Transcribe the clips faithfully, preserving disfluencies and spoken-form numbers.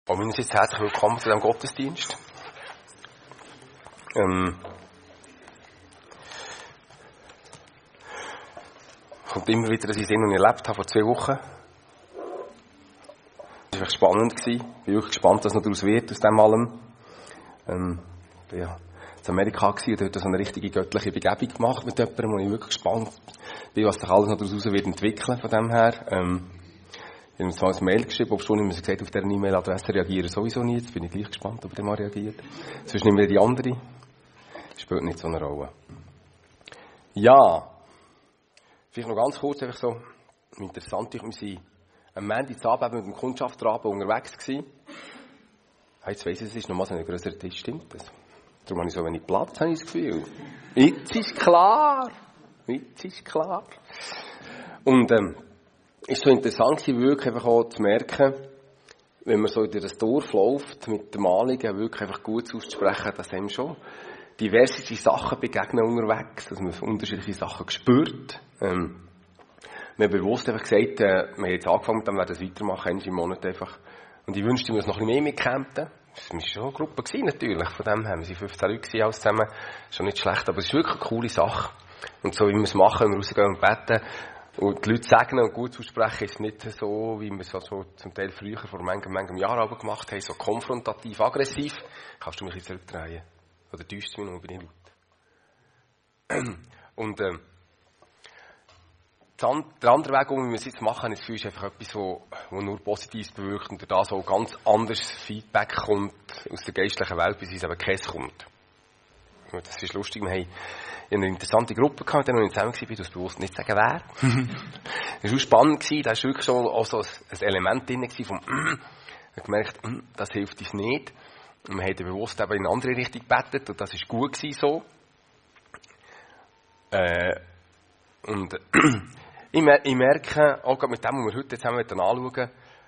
Auch meinerseits herzlich willkommen zu diesem Gottesdienst. Ähm, kommt immer wieder, dass ich es noch erlebt habe, vor zwei Wochen. Das war echt spannend. Ich bin wirklich gespannt, was noch daraus wird, aus dem allem. Ähm, ich war ja in Amerika und dort so eine richtige göttliche Begebung gemacht mit jemandem, wo ich wirklich gespannt bin, was sich alles noch daraus wird entwickeln von dem her. Ähm, Ich habe ihm zwar ein Mail geschrieben, ob schon immer gesagt, auf dieser E-Mail-Adresse reagieren sowieso nicht. Jetzt bin ich gleich gespannt, ob er mal reagiert. Sonst nehmen wir die andere. Spielt nicht so eine Rolle. Ja. Vielleicht noch ganz kurz, einfach so interessant. Wir waren am Montagabend mit dem Kundschafterabend unterwegs gewesen. Jetzt weiss ich, es ist nochmal so ein grösserer Tisch, stimmt das? Darum habe ich so wenig Platz, habe ich das Gefühl. Jetzt ist klar. Jetzt ist klar. Und, ähm, Es ist so interessant, wirklich einfach auch zu merken, wenn man so durch das Dorf läuft, mit dem Anliegen wirklich einfach gut auszusprechen, dass einem schon diverse Sachen begegnen unterwegs, dass man unterschiedliche Sachen spürt. Ähm, wir haben bewusst einfach gesagt, äh, wir haben jetzt angefangen, dann werden wir das weitermachen, einmal im Monat einfach. Und ich wünschte, wir uns noch ein bisschen mehr mitkämpfen. Das war schon eine Gruppe gewesen, natürlich, von dem her. Wir waren fünfzehn Leute alles zusammen. Schon nicht schlecht, aber es ist wirklich eine coole Sache. Und so wie wir es machen, wenn wir rausgehen und beten, und die Leute segnen und gut aussprechen, ist nicht so, wie wir es also zum Teil früher vor manchem, manchem Jahr aber gemacht haben, so konfrontativ, aggressiv. Kannst du mich ein bisschen zurückdrehen? Oder täuscht mich noch, bin ich laut. Und ähm, der andere Weg, wie wir es jetzt machen, ist für uns einfach etwas, was nur Positives bewirkt und da so ganz anderes Feedback kommt aus der geistlichen Welt, bis es eben keins kommt. Das ist lustig, wir haben eine interessante Gruppe gehabt, mit der ich zusammen war, ich darf bewusst nicht sagen, wer. Das war auch spannend, da war wirklich so auch so ein Element drin vom mm. Ich habe gemerkt, mm, das hilft uns nicht. Und wir haben bewusst eben in eine andere Richtung gebetet und das war gut so. Äh, und ich merke, auch mit dem, was wir heute zusammen anschauen,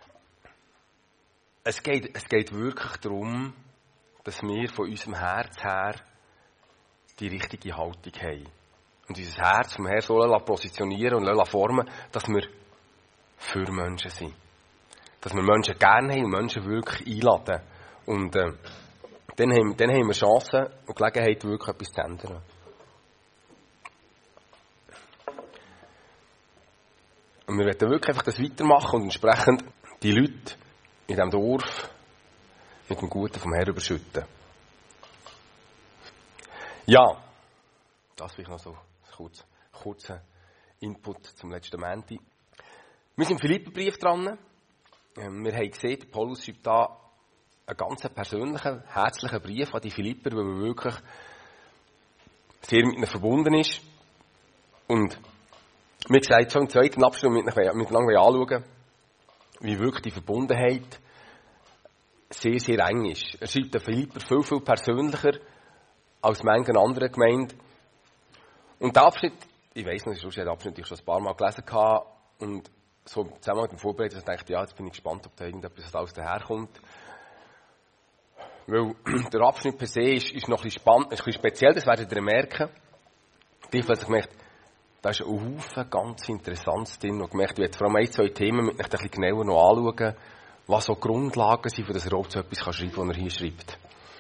es geht, es geht wirklich darum, dass wir von unserem Herz her die richtige Haltung haben. Und unser Herz vom Herrn so positionieren und formen, dass wir für Menschen sind. Dass wir Menschen gerne haben und Menschen wirklich einladen. Und äh, dann, haben, dann haben wir Chancen und Gelegenheit, wirklich etwas zu ändern. Und wir wollen wirklich einfach das weitermachen und entsprechend die Leute in diesem Dorf mit dem Guten vom Herrn überschütten. Ja, das vielleicht noch so ein kurzer, kurzer Input zum letzten Montag. Wir sind im Philipperbrief dran. Wir haben gesehen, Paulus schreibt da einen ganz persönlichen, herzlichen Brief an die Philipper, weil er wirklich sehr mit ihnen verbunden ist. Und wie gesagt, schon im zweiten Abschnitt miteinander anschauen, wie wirklich die Verbundenheit sehr, sehr eng ist. Er schreibt den Philipper viel, viel persönlicher als manche andere Gemeinde. Und der Abschnitt, ich weiss noch, ich habe den Abschnitt ich schon ein paar Mal gelesen habe, und so zusammen mit dem Vorbereiten dachte ich, ja, jetzt bin ich gespannt, ob da irgendetwas aus daherkommt. Weil der Abschnitt per se ist, ist noch ein bisschen spannend, ist ein bisschen speziell, das werdet ihr merken. Ich habe gemerkt, da ist ein Haufen ganz Interessantes drin und gemerkt, ich werde vor allem ein, zwei Themen mit euch ein bisschen genauer noch anschauen, was so Grundlagen sind, für das er überhaupt so etwas kann schreiben kann, was er hier schreibt.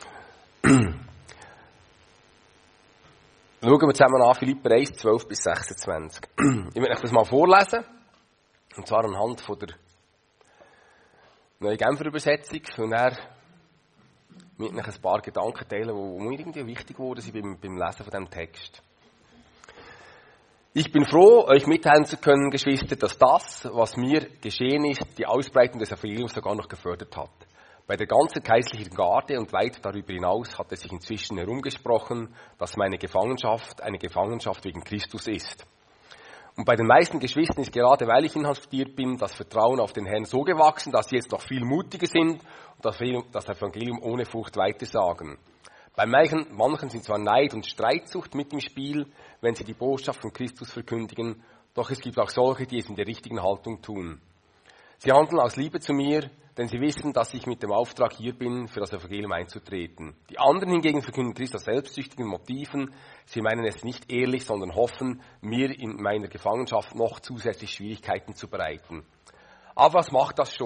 Schauen wir zusammen an, Philipper eins, zwölf bis sechsundzwanzig. Ich will euch das mal vorlesen. Und zwar anhand von der neuen Genfer Übersetzung. Und er mit euch ein paar Gedanken teilen, die mir irgendwie wichtig geworden sind beim, beim Lesen von diesem Text. Ich bin froh, euch mitteilen zu können, Geschwister, dass das, was mir geschehen ist, die Ausbreitung des Evangeliums sogar noch gefördert hat. Bei der ganzen geistlichen Garde und weit darüber hinaus hat es sich inzwischen herumgesprochen, dass meine Gefangenschaft eine Gefangenschaft wegen Christus ist. Und bei den meisten Geschwistern ist gerade, weil ich inhaftiert bin, das Vertrauen auf den Herrn so gewachsen, dass sie jetzt noch viel mutiger sind und das Evangelium ohne Furcht weitersagen. Bei manchen, manchen sind zwar Neid und Streitsucht mit im Spiel, wenn sie die Botschaft von Christus verkündigen, doch es gibt auch solche, die es in der richtigen Haltung tun. Sie handeln aus Liebe zu mir, denn sie wissen, dass ich mit dem Auftrag hier bin, für das Evangelium einzutreten. Die anderen hingegen verkünden Christus aus selbstsüchtigen Motiven. Sie meinen es nicht ehrlich, sondern hoffen, mir in meiner Gefangenschaft noch zusätzlich Schwierigkeiten zu bereiten. Aber was macht das schon?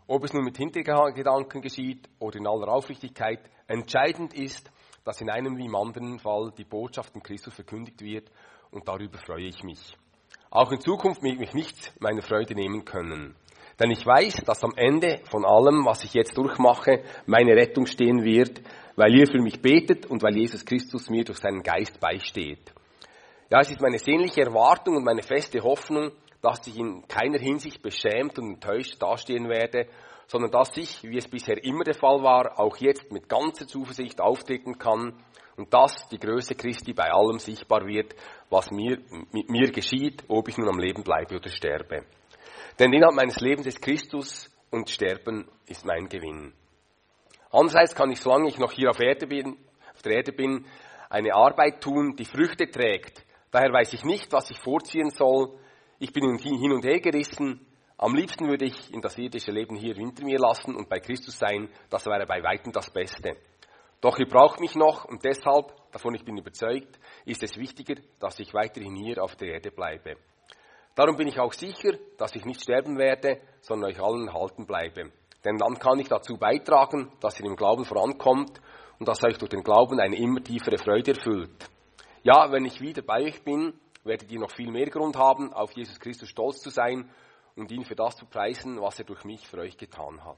Ob es nun mit Hintergedanken geschieht oder in aller Aufrichtigkeit, entscheidend ist, dass in einem wie im anderen Fall die Botschaft in Christus verkündigt wird, und darüber freue ich mich. Auch in Zukunft wird mich nichts meiner Freude nehmen können. Denn ich weiß, dass am Ende von allem, was ich jetzt durchmache, meine Rettung stehen wird, weil ihr für mich betet und weil Jesus Christus mir durch seinen Geist beisteht. Ja, es ist meine sehnliche Erwartung und meine feste Hoffnung, dass ich in keiner Hinsicht beschämt und enttäuscht dastehen werde, sondern dass ich, wie es bisher immer der Fall war, auch jetzt mit ganzer Zuversicht auftreten kann und dass die Größe Christi bei allem sichtbar wird, was mir, mit mir geschieht, ob ich nun am Leben bleibe oder sterbe. Denn der Inhalt meines Lebens ist Christus und Sterben ist mein Gewinn. Andererseits kann ich, solange ich noch hier auf, Erde bin, auf der Erde bin, eine Arbeit tun, die Früchte trägt. Daher weiß ich nicht, was ich vorziehen soll. Ich bin hin und her gerissen. Am liebsten würde ich in das irdische Leben hier hinter mir lassen und bei Christus sein. Das wäre bei weitem das Beste. Doch ihr braucht mich noch und deshalb, davon ich bin überzeugt, ist es wichtiger, dass ich weiterhin hier auf der Erde bleibe. Darum bin ich auch sicher, dass ich nicht sterben werde, sondern euch allen erhalten bleibe. Denn dann kann ich dazu beitragen, dass ihr im Glauben vorankommt und dass euch durch den Glauben eine immer tiefere Freude erfüllt. Ja, wenn ich wieder bei euch bin, werdet ihr noch viel mehr Grund haben, auf Jesus Christus stolz zu sein und ihn für das zu preisen, was er durch mich für euch getan hat.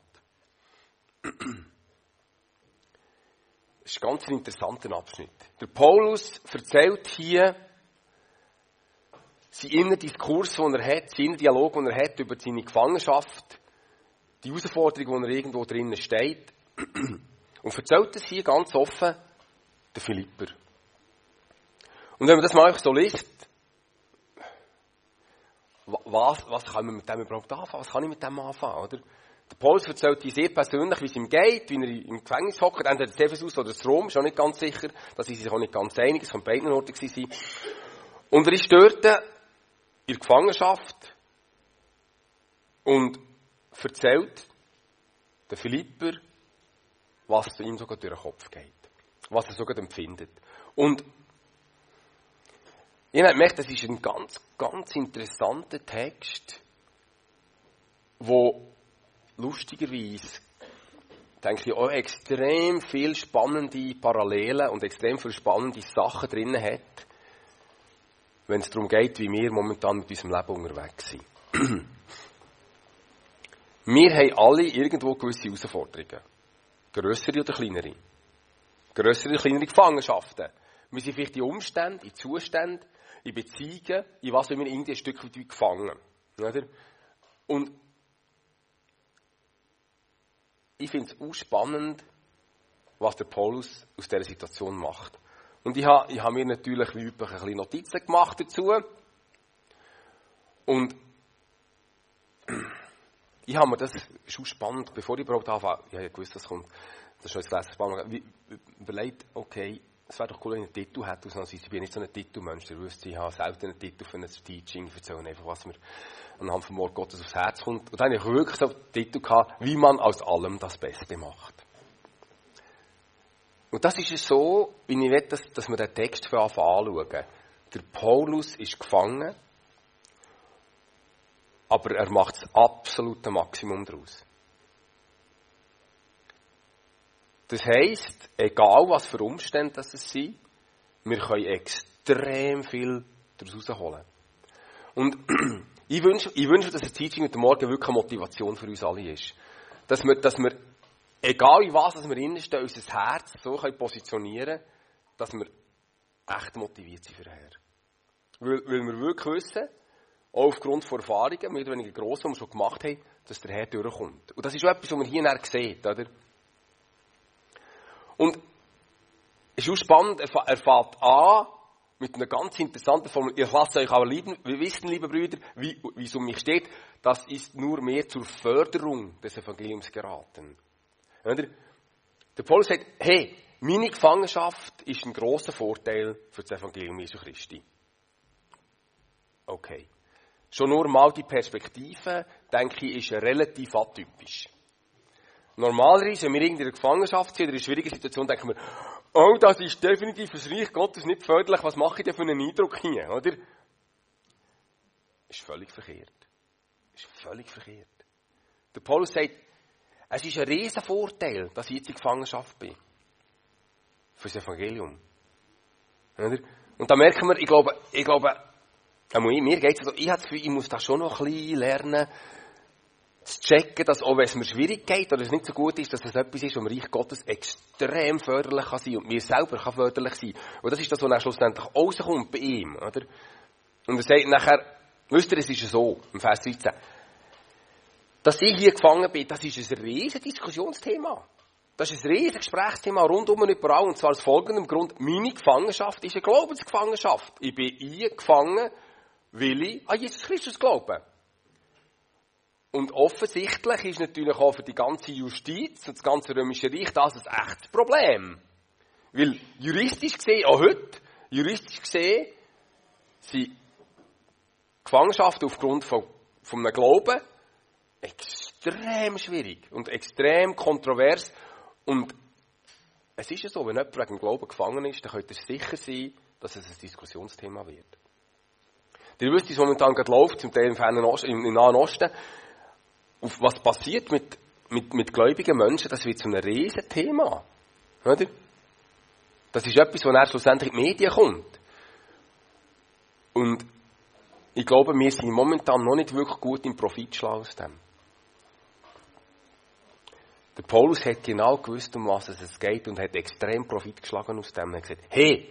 Das ist ein ganz interessanter Abschnitt. Der Paulus erzählt hier seinen inneren Diskurs, den er hat, seinen inneren Dialog, den er hat über seine Gefangenschaft, die Herausforderung, die er irgendwo drinnen steht, und erzählt es hier ganz offen den Philipper. Und wenn man das mal so liest, was, was kann man mit dem überhaupt anfangen? Was kann ich mit dem anfangen, oder? Der Paulus erzählt hier sehr persönlich, wie es ihm geht, wie er im Gefängnis hockt, entweder das Ephesus oder das Rom, ist auch nicht ganz sicher, da sind sie sich auch nicht ganz einig, es kann beiden Orten sein. Und er ist dort in der Gefangenschaft und erzählt den Philipper, was ihm sogar durch den Kopf geht, was er sogar empfindet. Und ich habe gemerkt, das ist ein ganz, ganz interessanter Text, wo lustigerweise, denke ich, auch extrem viele spannende Parallelen und extrem viele spannende Sachen drin hat, wenn es darum geht, wie wir momentan mit unserem Leben unterwegs sind. Wir haben alle irgendwo gewisse Herausforderungen. Grössere oder kleinere. Grössere oder kleinere Gefangenschaften. Wir sind vielleicht in Umständen, in Zuständen, in Beziehungen, in was wir irgendwie ein Stück weit gefangen. Oder? Und ich finde es auch spannend, was der Paulus aus dieser Situation macht. Und ich habe, ich habe mir natürlich wie üblich ein bisschen Notizen gemacht dazu. Und ich habe mir das schon spannend, bevor ich überhaupt anfange, ich habe ja gewusst, das kommt, das ist schon das letzte überlegt, okay, es wäre doch cool, wenn ich einen Titel hätte. Ich bin nicht so ein Titelmensch, ihr wisst, ich habe selten einen Titel für ein Teaching, ich erzähle einfach, was mir anhand vom Wort Gottes aufs Herz kommt. Und dann habe ich wirklich so einen Titel gehabt, wie man aus allem das Beste macht. Und das ist es so, wie ich will, dass, dass wir den Text anschauen. Der Paulus ist gefangen, aber er macht das absolute Maximum daraus. Das heisst, egal was für Umstände das sind, wir können extrem viel daraus herausholen. Und ich wünsche, ich wünsche, dass das Teaching heute Morgen wirklich eine Motivation für uns alle ist. Dass wir, dass wir egal in was wir reinstehen, unser Herz so positionieren können, dass wir echt motiviert sind für den Herrn. Weil, weil wir wirklich wissen, auch aufgrund von Erfahrungen, mehr oder weniger gross, die wir schon gemacht haben, dass der Herr durchkommt. Und das ist auch etwas, was man hier sieht, oder? Und es ist auch spannend, er fängt an mit einer ganz interessanten Formel. Ich lasse euch aber lieben, wir wissen, liebe Brüder, wie, wie es um mich steht, das ist nur mehr zur Förderung des Evangeliums geraten. Oder? Der Paulus sagt, hey, meine Gefangenschaft ist ein grosser Vorteil für das Evangelium Jesu Christi. Okay. Schon nur mal die Perspektive, denke ich, ist relativ atypisch. Normalerweise, wenn wir in der Gefangenschaft sind oder in einer schwierigen Situation, denken wir, oh, das ist definitiv für das Reich Gottes nicht förderlich, was mache ich denn für einen Eindruck hier, oder? Ist völlig verkehrt. Ist völlig verkehrt. Der Paulus sagt, Es ist ein riesen Vorteil, dass ich jetzt in Gefangenschaft bin. Für das Evangelium. Oder? Und da merken wir, ich glaube, ich glaube, mir geht es so, ich habe das Gefühl, ich muss da schon noch ein bisschen lernen, zu checken, dass auch wenn es mir schwierig geht oder es nicht so gut ist, dass es etwas ist, wo im Reich Gottes extrem förderlich kann sein und mir selber kann förderlich sein. Und das ist das, was dann schlussendlich rauskommt bei ihm. Oder? Und er sagt nachher, wisst ihr, es ist so, im Vers dreizehn, dass ich hier gefangen bin, das ist ein riesiges Diskussionsthema. Das ist ein riesiges Gesprächsthema rundum und überall, und zwar aus folgendem Grund. Meine Gefangenschaft ist eine Glaubensgefangenschaft. Ich bin hier gefangen, weil ich an Jesus Christus glaube. Und offensichtlich ist natürlich auch für die ganze Justiz und das ganze Römische Reich das ein echtes Problem. Weil juristisch gesehen, auch heute, juristisch gesehen, sind Gefangenschaften aufgrund von, von einem Glauben extrem schwierig und extrem kontrovers. Und es ist ja so, wenn jemand wegen dem Glauben gefangen ist, dann könnt ihr sicher sein, dass es ein Diskussionsthema wird. Ihr wisst, was momentan gerade läuft, zum Teil im Fernen Osten, im Nahen Osten, auf was passiert mit, mit, mit gläubigen Menschen, das wird zu einem riesen Thema. Oder? Das ist etwas, was dann schlussendlich in die Medien kommt. Und ich glaube, wir sind momentan noch nicht wirklich gut im Profit schlagen aus dem. Der Paulus hat genau gewusst, um was es geht und hat extrem Profit geschlagen aus dem. Er hat gesagt, hey,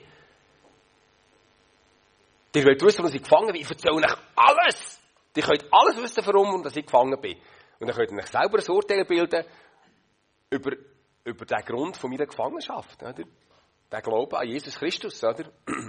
ihr wollt wissen, dass ich gefangen bin, ich erzähle euch alles. Ihr könnt alles wissen, warum und dass ich gefangen bin. Und dann könnt ihr euch selber ein Urteil bilden über, über den Grund von meiner Gefangenschaft. Oder? Den Glauben an Jesus Christus. Oder?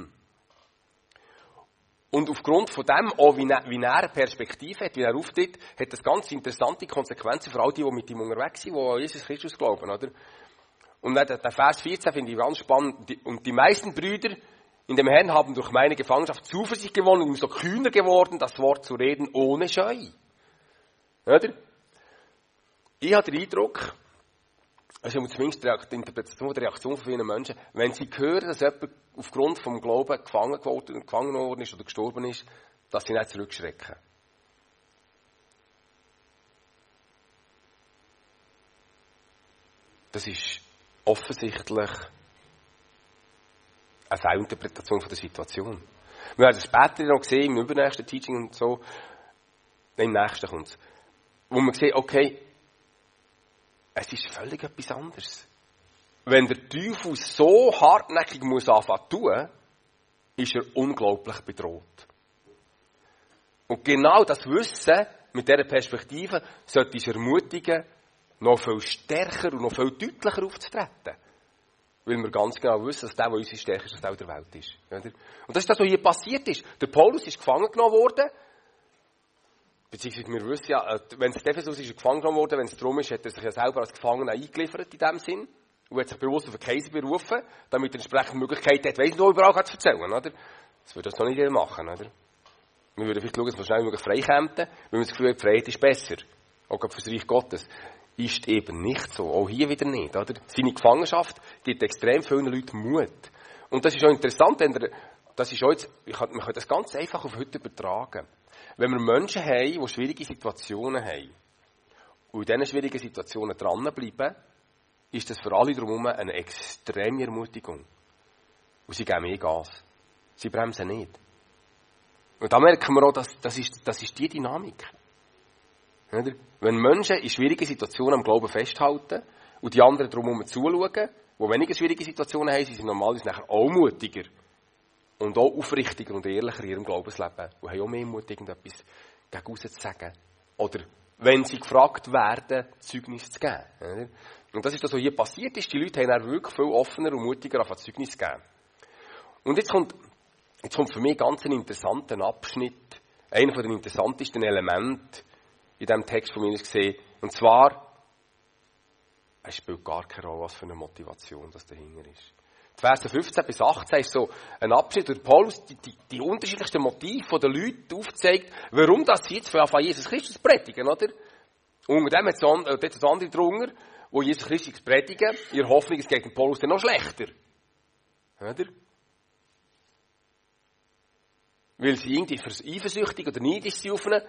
Und aufgrund von dem, auch wie er, wie er eine Perspektive hat, wie er auftritt, hat das ganz interessante Konsequenzen für all die, die mit ihm unterwegs sind, die an Jesus Christus glauben. Oder? Und dann, der Vers vierzehn finde ich ganz spannend. Und die meisten Brüder in dem Herrn haben durch meine Gefangenschaft Zuversicht gewonnen und so kühner geworden, das Wort zu reden ohne Scheu. Oder? Ich habe den Eindruck, also zumindest die Interpretation der Reaktion von vielen Menschen, wenn sie hören, dass jemand aufgrund vom Glauben gefangen geworden, gefangen worden ist oder gestorben ist, dass sie nicht zurückschrecken. Das ist offensichtlich eine Fehlinterpretation von der Situation. Wir werden es später noch sehen, im übernächsten Teaching und so, im nächsten kommt es, wo man sieht, okay, es ist völlig etwas anderes. Wenn der Teufel so hartnäckig muss anfangen zu tun, ist er unglaublich bedroht. Und genau das Wissen, mit dieser Perspektive, sollte uns ermutigen, noch viel stärker und noch viel deutlicher aufzutreten. Weil wir ganz genau wissen, dass der, der unsere Stärke ist, dass der der Welt ist. Und das ist das, was hier passiert ist. Der Paulus ist gefangen genommen worden. Beziehungsweise wir wissen ja, wenn es Ephesus ist, gefangen genommen worden, wenn es darum ist, hat er sich ja selber als Gefangener eingeliefert in dem Sinn. Und hat sich bewusst auf den Kaiser berufen, damit er entsprechende Möglichkeiten hat, weiss nicht, wo überall zu erzählen, oder? Das würde das noch nicht jeder machen, oder? Wir würden vielleicht schauen, dass wir schnell möglich frei kämen, weil wir das Gefühl haben, Freiheit ist besser. Auch für das Reich Gottes. Ist eben nicht so. Auch hier wieder nicht, oder? Seine Gefangenschaft gibt extrem vielen Leuten Mut. Und das ist auch interessant, denn der, das ist auch jetzt, man kann das ganz einfach auf heute übertragen. Wenn wir Menschen haben, die schwierige Situationen haben, und in diesen schwierigen Situationen dranbleiben, ist das für alle drumherum eine extreme Ermutigung. Und sie geben mehr Gas. Sie bremsen nicht. Und da merken wir auch, dass, das, ist, das ist die Dynamik. Oder? Wenn Menschen in schwierigen Situationen am Glauben festhalten und die anderen drumherum zuschauen, die weniger schwierige Situationen haben, sind sie normalerweise nachher auch mutiger und auch aufrichtiger und ehrlicher in ihrem Glaubensleben und haben auch mehr Mut, irgendetwas gegen raus zu sagen. Oder wenn sie gefragt werden, Zeugnis zu geben. Oder? Und das ist das, was hier passiert ist. Die Leute haben dann wirklich viel offener und mutiger auf Zeugnis zu geben. Und jetzt kommt, jetzt kommt für mich ganz ein interessanter Abschnitt, einer von den interessantesten Elementen in diesem Text von mir ist gesehen. Und zwar, es spielt gar keine Rolle, was für eine Motivation das dahinter ist. Die Verse fünfzehn bis achtzehn ist so ein Abschnitt, wo Paulus die, die, die unterschiedlichsten Motive der Leute aufzeigt, warum das sie jetzt von Jesus Christus predigen, oder? Und unter dem hat es andere drunter, wo Jesus Christus predigen, ihre Hoffnung, es geht dem Paulus dann noch schlechter. Oder? Weil sie irgendwie eifersüchtig oder neidisch sind auf ihn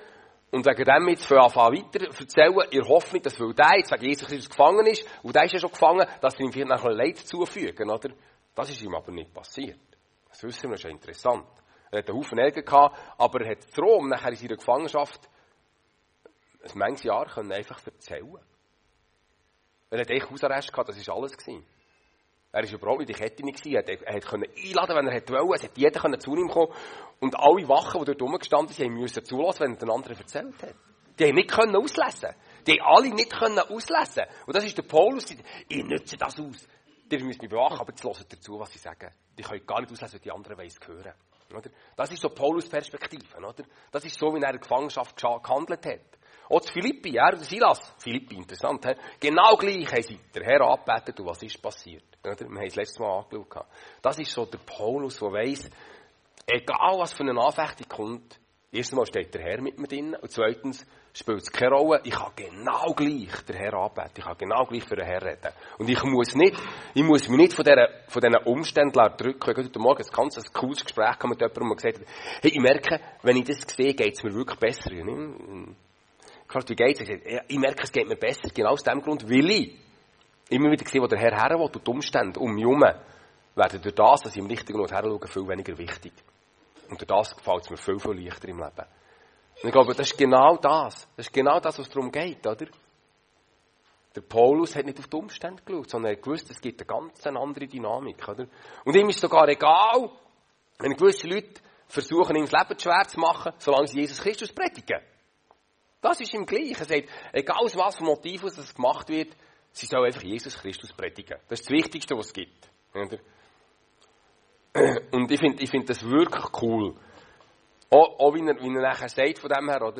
Und wegen dem jetzt von Anfang an weiter erzählen, in der Hoffnung, dass weil der jetzt wegen Jesus Christus gefangen ist, und der ist ja schon gefangen, dass wir ihm vielleicht noch Leid zufügen, oder? Das ist ihm aber nicht passiert. Das wissen wir, das ist ja interessant. Er hat einen Haufen Ärger gehabt, aber er hat Rom nachher in seiner Gefangenschaft ein manches Jahr können einfach erzählen. Er hat echt Hausarrest gehabt, das war alles gewesen. Er war überhaupt nicht in Kette nicht gewesen. Er konnte einladen, wenn er wollte. Es hat jeder zu ihm kommen. Und alle Wachen, die dort rumgestanden sind, mussten zulassen, wenn er den anderen erzählt hat. Die haben nicht können auslesen. Die haben alle nicht können auslesen. Und das ist der Paulus. Ich nütze das aus. Ihr müsst mich bewachen, aber jetzt hört dazu, was sie sagen. Die können gar nicht auslesen, was die anderen wollen hören. Oder? Das ist so Paulus' Perspektive. Oder? Das ist so, wie er in der Gefangenschaft gehandelt hat. Auch zu Philippi, er und Silas. Philippi, interessant. He? Genau gleich haben sie den Herrn angebetet und was ist passiert. Oder? Wir haben es letztes Mal angeschaut. Das ist so der Paulus, der weiss, egal was für eine Anfechtung kommt, erstens steht der Herr mit mir drin und zweitens spielt es keine Rolle, ich kann genau gleich den Herrn anbeten, ich kann genau gleich für den Herrn reden. Und ich muss nicht, ich muss mich nicht von diesen, von diesen Umständen drücken. Ich habe heute Morgen ein ganz ein cooles Gespräch mit jemandem, der gesagt hat, hey, ich merke, wenn ich das sehe, geht es mir wirklich besser. Wie geht es? Ich merke, es geht mir besser, genau aus dem Grund, weil ich immer wieder sehe, wo der Herr her will und die Umstände um mich herum werden durch das, dass ich im richtigen Ort her schaue, viel weniger wichtig. Und durch das gefällt es mir viel, viel leichter im Leben. Und ich glaube, das ist genau das. Das ist genau das, was darum geht, oder? Der Paulus hat nicht auf die Umstände geschaut, sondern er hat gewusst, es gibt eine ganz andere Dynamik, oder? Und ihm ist sogar egal, wenn gewisse Leute versuchen, ihm das Leben schwer zu machen, solange sie Jesus Christus predigen. Das ist ihm gleich. Er sagt, egal aus was für Motiv aus das gemacht wird, sie sollen einfach Jesus Christus predigen. Das ist das Wichtigste, was es gibt. Oder? Und ich finde ich find das wirklich cool. Auch, auch wie, er, wie er nachher sagt von dem her, oder?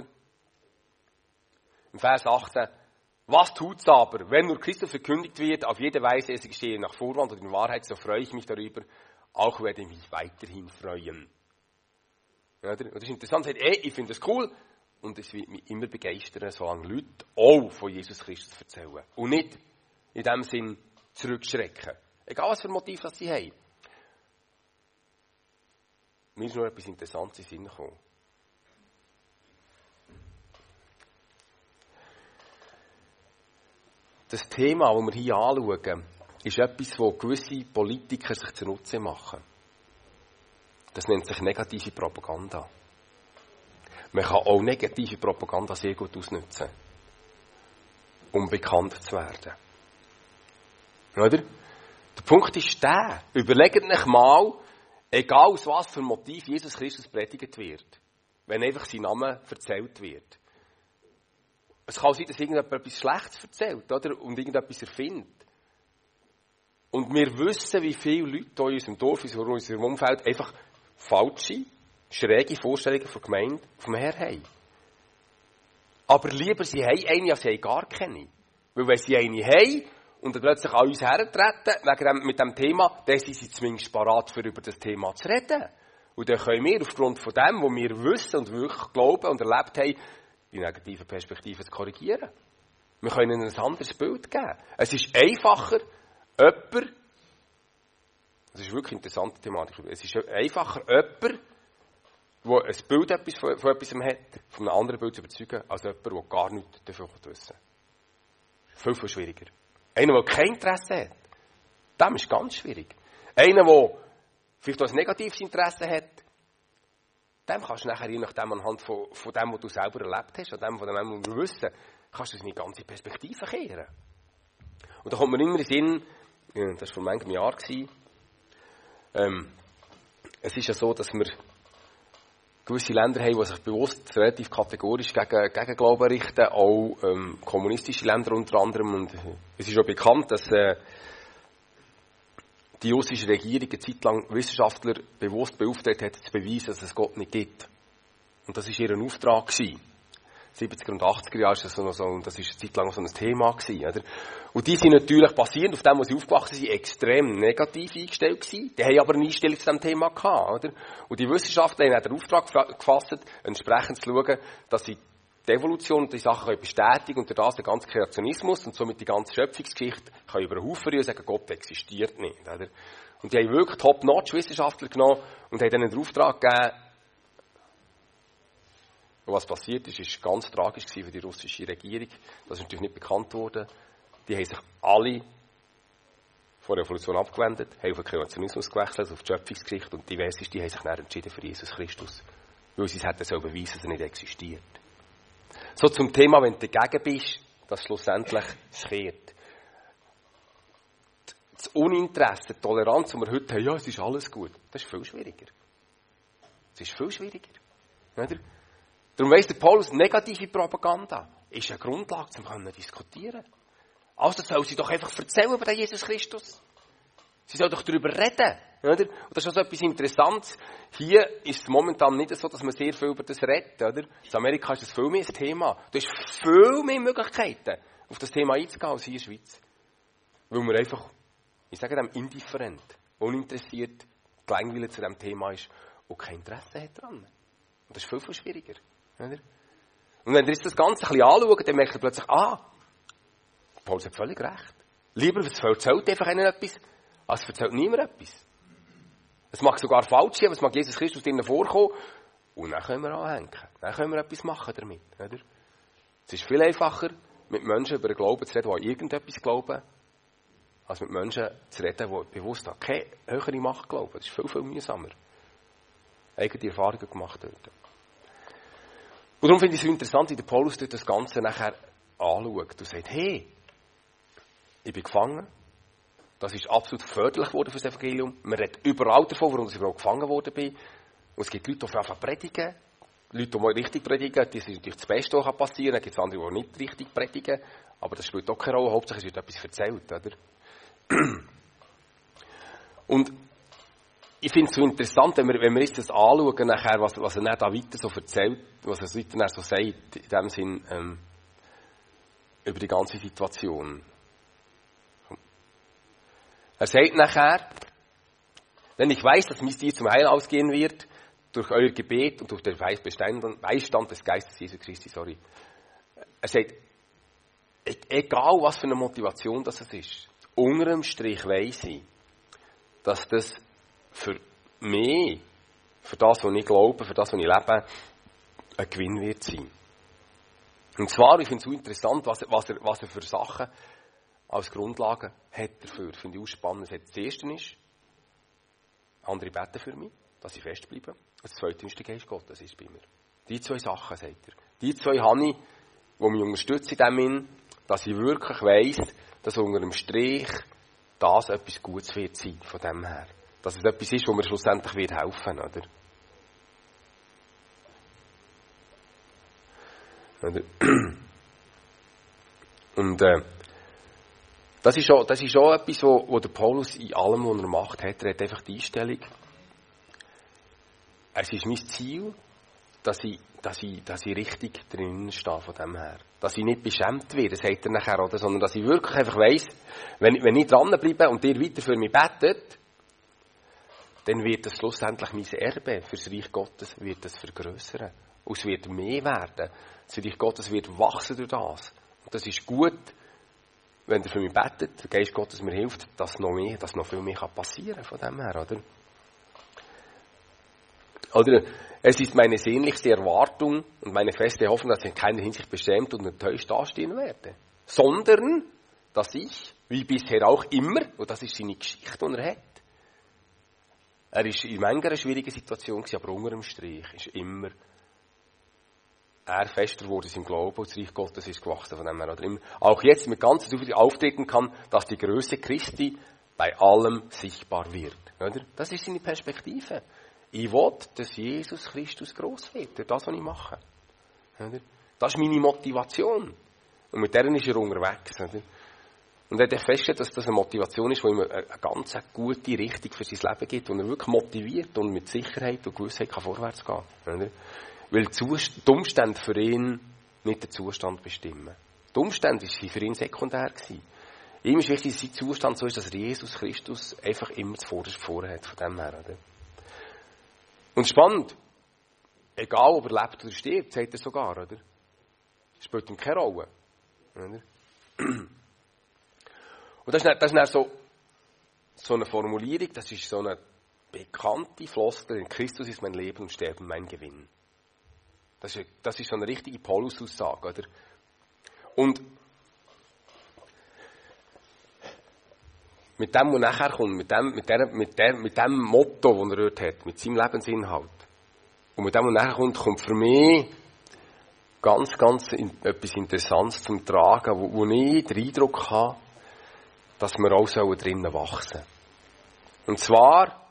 Im Vers achtzehn. Was tut's aber, wenn nur Christus verkündigt wird, auf jede Weise es geschehe nach Vorwand und in Wahrheit, so freue ich mich darüber, auch werde ich mich weiterhin freuen. Ja, und das ist interessant, sagt, ey, ich finde das cool und es wird mich immer begeistern, solange Leute auch von Jesus Christus erzählen. Und nicht in dem Sinn zurückschrecken. Egal was für ein Motiv das sie haben. Mir ist noch etwas Interessantes in den Sinn gekommen. Das Thema, das wir hier anschauen, ist etwas, das gewisse Politiker sich zunutze machen. Das nennt sich negative Propaganda. Man kann auch negative Propaganda sehr gut ausnutzen, um bekannt zu werden. Oder? Der Punkt ist der, überlegt euch mal, egal aus was für ein Motiv Jesus Christus predigt wird, wenn einfach sein Name erzählt wird. Es kann sein, dass irgendjemand etwas Schlechtes erzählt, oder? Und irgendetwas erfindet. Und wir wissen, wie viele Leute in unserem Dorf, in unserem Umfeld einfach falsche, schräge Vorstellungen von Gemeinde, vom Herrn haben. Aber lieber, sie haben eine, als sie haben gar keine. Weil wenn sie eine haben, und dann plötzlich an uns hertreten, wegen dem, mit diesem Thema, dann sind sie zumindest parat, für über das Thema zu reden. Und dann können wir aufgrund von dem, was wir wissen und wirklich glauben und erlebt haben, die negative Perspektive zu korrigieren. Wir können ihnen ein anderes Bild geben. Es ist einfacher, jemand, das ist wirklich eine interessante Thematik, es ist einfacher, jemand, der ein Bild etwas von, von etwas hat, von einem anderen Bild zu überzeugen, als jemand, der gar nichts davon wissen kann. Viel, viel schwieriger. Einer, der kein Interesse hat, dem ist ganz schwierig. Einer, der vielleicht auch ein negatives Interesse hat, dem kannst du nachher, je nachdem, anhand von, von dem, was du selber erlebt hast, an dem, von dem, was wir wissen, kannst du das in eine ganze Perspektive kehren. Und da kommt mir immer in den Sinn, das war vor manchem Jahr, ähm, es ist ja so, dass wir gewisse Länder haben, die sich bewusst relativ kategorisch gegen, gegen Glauben richten, auch ähm, kommunistische Länder unter anderem. Und es ist auch bekannt, dass äh, die russische Regierung eine Zeit lang Wissenschaftler bewusst beauftragt hat, zu beweisen, dass es Gott nicht gibt. Und das war ihr Auftrag gewesen. siebziger und achtziger Jahre ist das noch so, und das war eine Zeit lang so ein Thema gewesen, oder? Und die sind natürlich basierend auf dem, wo sie aufgewachsen sind, extrem negativ eingestellt gewesen. Die haben aber eine Einstellung zu diesem Thema gehabt, oder? Und die Wissenschaftler haben den Auftrag gefasst, entsprechend zu schauen, dass sie die Evolution und die Sachen bestätigen und durch das den ganzen Kreationismus und somit die ganze Schöpfungsgeschichte kann über den Haufen rühren und sagen, Gott existiert nicht, oder? Und die haben wirklich Top-Notch-Wissenschaftler genommen und haben ihnen den Auftrag gegeben, Und was passiert ist, ist ganz tragisch für die russische Regierung. Das ist natürlich nicht bekannt worden. Die haben sich alle von der Revolution abgewendet, haben auf den Kreationismus gewechselt, auf die Schöpfungsgeschichte und diverseste haben sich dann entschieden für Jesus Christus. Weil sie es hätten so beweisen, dass er nicht existiert. So zum Thema, wenn du dagegen bist, dass schlussendlich es kehrt. Das Uninteresse, die Toleranz, die wir heute haben, ja, es ist alles gut, das ist viel schwieriger. Es ist viel schwieriger. Oder? Darum weiss der Paulus, negative Propaganda ist eine Grundlage, um zu diskutieren. Also soll sie doch einfach erzählen über den Jesus Christus. Sie soll doch darüber reden. Oder? Und das ist also etwas Interessantes. Hier ist es momentan nicht so, dass man sehr viel über das redet. Oder? In Amerika ist das viel mehr ein Thema. Du hast viel mehr Möglichkeiten, auf das Thema einzugehen, als hier in der Schweiz. Weil man einfach, ich sage dem, indifferent, uninteressiert, gelangweilt zu diesem Thema ist und kein Interesse hat daran. Und das ist viel, viel schwieriger. Oder? Und wenn ihr jetzt das Ganze ein bisschen anschaut, dann merkt ihr plötzlich, ah, Paulus hat völlig recht. Lieber erzählt einfach ihnen etwas, als erzählt niemand etwas. Es mag sogar falsch sein, aber es mag Jesus Christus drinnen vorkommen. Und dann können wir anhängen. Dann können wir etwas machen damit. Oder? Es ist viel einfacher, mit Menschen über den Glauben zu reden, die an irgendetwas glauben, als mit Menschen zu reden, die bewusst an keine höhere Macht glauben. Das ist viel, viel mühsamer. Eigene Erfahrungen gemacht dort. Und darum finde ich es so interessant, wie der Paulus dort das Ganze nachher anschaut und sagt, hey, ich bin gefangen. Das ist absolut förderlich geworden für das Evangelium. Man redet überall davon, warum ich überhaupt gefangen worden bin. Und es gibt Leute, die einfach predigen. Leute, die mal richtig predigen, das ist natürlich das Beste, was passieren kann. Dann gibt es andere, die nicht richtig predigen. Aber das spielt auch keine Rolle. Hauptsache, es wird etwas erzählt. Oder? Und ich finde es so interessant, wenn wir, wenn wir jetzt das anschauen, nachher, was, was er dann da weiter so erzählt, was er weiter so sagt, in dem Sinn, ähm, über die ganze Situation. Er sagt nachher, denn ich weiß, dass mir zum Heil ausgehen wird, durch euer Gebet und durch den Beistand des Geistes Jesu Christi, sorry. Er sagt, egal was für eine Motivation das ist, unter dem Strich weiss ich, dass das für mich, für das, was ich glaube, für das, was ich lebe, ein Gewinn wird sein. Und zwar, ich finde es so interessant, was, was, er, was er für Sachen als Grundlage hat dafür. Das finde ich auch spannend. Das erste ist, andere beten für mich, dass ich festbleibe. Das zweite ist, der Geist Gottes ist bei mir. Die zwei Sachen, sagt er. Die zwei habe ich, die mich unterstützen in dem Sinn, dass ich wirklich weiss, dass unter dem Strich das etwas Gutes wird sein, von dem her. Dass es etwas ist, wo mir schlussendlich wird helfen, oder? oder? Und, äh, Das ist schon, das ist schon etwas, wo, wo der Paulus in allem, was er macht, hat. Er hat einfach die Einstellung. Es ist mein Ziel, dass ich, dass ich, dass ich richtig drinnen stehe von dem her. Dass ich nicht beschämt werde, sagt er nachher, oder? Sondern dass ich wirklich einfach weiss, wenn, wenn ich dranbleibe und ihr weiter für mich betet, dann wird das schlussendlich mein Erbe für das Reich Gottes wird das vergrössern. Und es wird mehr werden. Das Reich Gottes wird wachsen durch das. Und das ist gut, wenn ihr für mich betet, der Geist Gottes mir hilft, dass noch mehr, dass noch viel mehr passieren kann von dem her, oder? Oder, es ist meine sehnlichste Erwartung und meine feste Hoffnung, dass ich in keiner Hinsicht beschämt und enttäuscht dastehen werde. Sondern, dass ich, wie bisher auch immer, und das ist seine Geschichte, die er hat, er ist in mancher schwierigen Situation gewesen, aber unter dem Strich ist immer er fester wurde im Glauben und das Reich Gottes ist gewachsen von dem her. Oder auch jetzt mit ganzer Zuversicht auftreten kann, dass die Größe Christi bei allem sichtbar wird. Oder? Das ist seine Perspektive. Ich will, dass Jesus Christus gross wird, durch das, was ich mache. Oder? Das ist meine Motivation. Und mit der ist er unterwegs. Oder? Und er hat festgestellt, dass das eine Motivation ist, die ihm eine ganz gute Richtung für sein Leben gibt und er wirklich motiviert und mit Sicherheit und Gewissheit kann vorwärts gehen kann. Oder? Weil die Umstände für ihn nicht den Zustand bestimmen. Die Umstände waren für ihn sekundär. Ihm ist wichtig, dass sein Zustand so ist, dass Jesus Christus einfach immer zuvorderst vorhat von dem her. Oder? Und spannend, egal ob er lebt oder stirbt, sagt er sogar, oder? Das spielt ihm keine Rolle. Oder? Und das ist dann, das ist dann so, so eine Formulierung, das ist so eine bekannte Floskel, in Christus ist mein Leben und Sterben mein Gewinn. Das ist, das ist so eine richtige Paulus-Aussage, oder? Und mit dem, was nachher kommt, mit dem, mit der, mit der, mit dem Motto, das er dort hat, mit seinem Lebensinhalt, und mit dem, was nachher kommt, kommt für mich ganz, ganz in, etwas Interessantes zum Tragen, wo, wo ich den Eindruck habe, dass wir auch sollen drinnen wachsen. Und zwar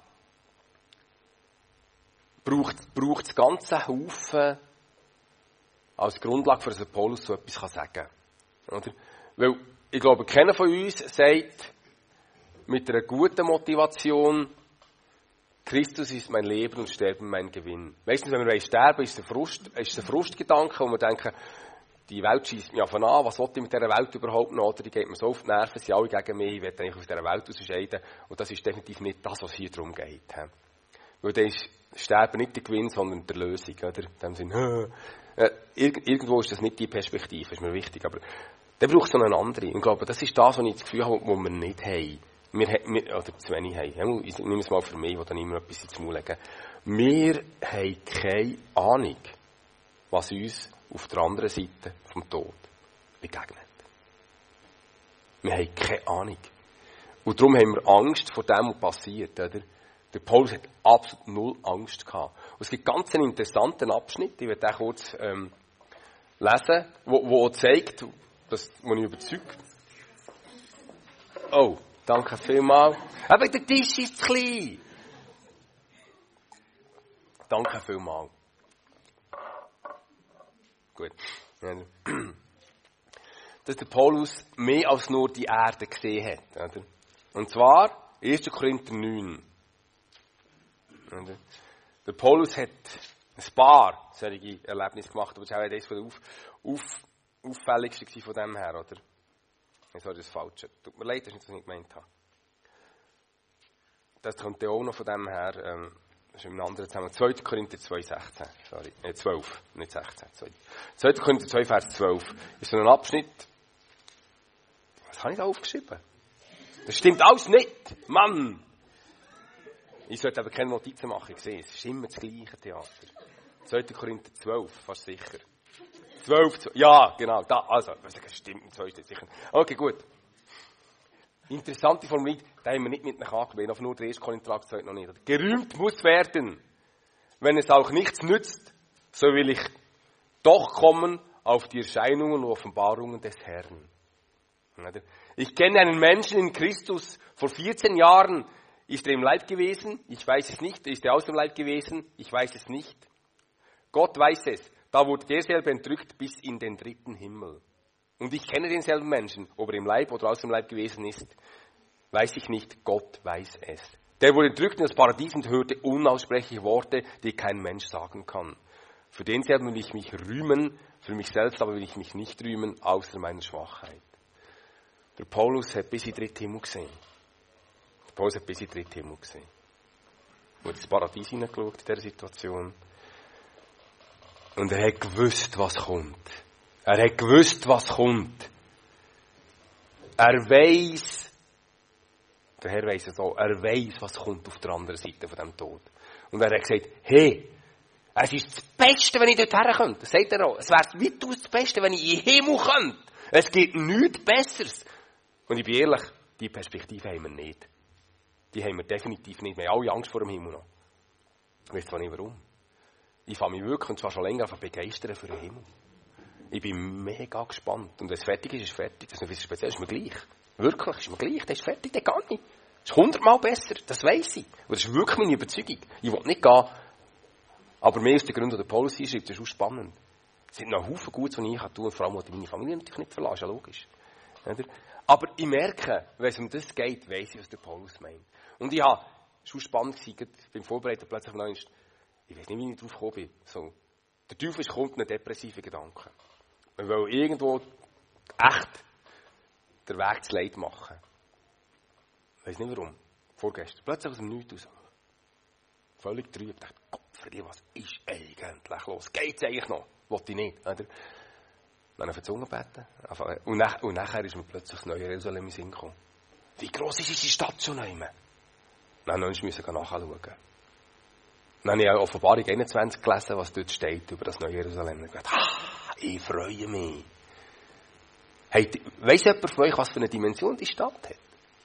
braucht, braucht das ganze Haufen als Grundlage, für das Paulus so etwas sagen kann. Oder? Weil, ich glaube, keiner von uns sagt mit einer guten Motivation, Christus ist mein Leben und Sterben mein Gewinn. Meistens, wenn wir sterben, ist es ein Frust, ist es ein Frustgedanke, wo wir denken, die Welt schießt mich einfach an, was will ich mit dieser Welt überhaupt noch? Oder die geht mir so auf die Nerven, sie alle gegen mich, ich werde eigentlich aus dieser Welt ausscheiden. Und das ist definitiv nicht das, was hier darum geht. Weil dann ist Sterben nicht der Gewinn, sondern die Lösung. Oder? In dem Sinne, äh, irgendwo ist das nicht die Perspektive, ist mir wichtig. Aber dann braucht es noch eine andere. Und ich glaube, das ist das, was ich das Gefühl habe, was wir nicht haben. Wir, wir, oder zu wenig haben. Ich nehme es mal für mich, die dann immer etwas ins Maul legen. Wir haben keine Ahnung, was uns auf der anderen Seite vom Tod begegnet. Wir haben keine Ahnung. Und darum haben wir Angst vor dem, was passiert. Oder? Der Paulus hat absolut null Angst gehabt. Und es gibt ganz einen interessanten Abschnitt, ich werde den kurz ähm, lesen, wo, wo zeigt, dass, wo ich überzeugt. Oh, danke vielmals. Aber der Tisch ist zu klein. Danke vielmals. Gut. Dass der Paulus mehr als nur die Erde gesehen hat. Oder? Und zwar erster Korinther neun. Oder? Der Paulus hat ein paar solche Erlebnisse gemacht, aber das war auch eines der auf, auf, auffälligsten von dem her, oder? Ich sage das Falsche. Tut mir leid, dass ich das nicht gemeint habe. Das kommt ja auch noch von dem her, ähm, das ist im anderen Zusammenhang. zweiter Korinther zwei, sechzehn, sorry, äh, zwölf, nicht sechzehn, zweiter Korinther zwei, Vers zwölf, ist so ein Abschnitt, was habe ich da aufgeschrieben? Das stimmt alles nicht, Mann! Ich sollte aber keine Notizen machen, ich sehe es, es ist immer das gleiche Theater. zweiter Korinther zwölf, fast sicher. zwölf, ja, genau, da, also, das stimmt, zwei steht sicher. Okay, gut. Interessante Formulierung, da haben wir nicht mit nach angegeben, auf nur der erste Korinther noch nicht. Gerühmt muss werden, wenn es auch nichts nützt, so will ich doch kommen auf die Erscheinungen und Offenbarungen des Herrn. Ich kenne einen Menschen in Christus, vor vierzehn Jahren ist er im Leib gewesen, ich weiß es nicht, ist er aus dem Leib gewesen, ich weiß es nicht. Gott weiß es, da wurde derselbe entrückt bis in den dritten Himmel. Und ich kenne denselben Menschen, ob er im Leib oder aus dem Leib gewesen ist, weiß ich nicht, Gott weiß es. Der wurde entrückt in das Paradies und hörte unaussprechliche Worte, die kein Mensch sagen kann. Für denselben will ich mich rühmen, für mich selbst aber will ich mich nicht rühmen, außer meiner Schwachheit. Der Paulus hat bis in den dritten Himmel gesehen. Der Paulus hat bis in den dritten Himmel gesehen. Er hat ins Paradies hineingeschaut in dieser Situation. Und er hat gewusst, was kommt. Er hat gewusst, was kommt. Er weiss, der Herr weiss es auch, er weiss, was kommt auf der anderen Seite von dem Tod. Und er hat gesagt, hey, es ist das Beste, wenn ich dort her könnte. Das sagt er auch. Es wäre weitaus das Beste, wenn ich in den Himmel könnte. Es gibt nichts Besseres. Und ich bin ehrlich, die Perspektive haben wir nicht. Die haben wir definitiv nicht. Wir haben alle Angst vor dem Himmel noch. Weißt du nicht warum? Ich fange mich wirklich, und zwar schon länger, an begeistern für den Himmel. Ich bin mega gespannt. Und wenn es fertig ist, ist es fertig. Das ist noch speziell, ist mir gleich. Wirklich, ist mir gleich. Das ist fertig, das geht nicht. Das ist hundertmal besser, das weiss ich. Und das ist wirklich meine Überzeugung. Ich will nicht gehen. Aber mehr aus den Gründen, die der Paulus hier schreibt, das ist auch spannend. Es sind noch ein Haufen Gutes, die ich tun kann. Vor allem, die meine Familie natürlich nicht verlassen, ist ja logisch. Aber ich merke, wenn es um das geht, weiss ich, was der Paulus meint. Und ich habe, es war spannend, beim Vorbereiten plötzlich von neuem, ich weiß nicht, wie ich drauf gekommen bin. So, der Teufel kommt einen depressiven Gedanken. Man will irgendwo echt den Weg zu Leid machen. Ich weiß nicht warum. Vorgestern. Plötzlich aus dem Nichts raus. Völlig trüb. Ich dachte, Gott, für dich, was ist eigentlich los? Geht's eigentlich noch? Wollte ich nicht. Oder? Dann auf die Zunge beten. Und, nach, und nachher ist mir plötzlich das neue Jerusalem in den Sinn gekommen. Wie gross ist die Stadt schon nicht mehr? Dann musste ich nachschauen. Dann habe ich auch Offenbarung einundzwanzig gelesen, was dort steht über das neue Jerusalem. Und ich dachte, ah, ich freue mich. Hey, weiss jemand von euch, was für eine Dimension die Stadt hat?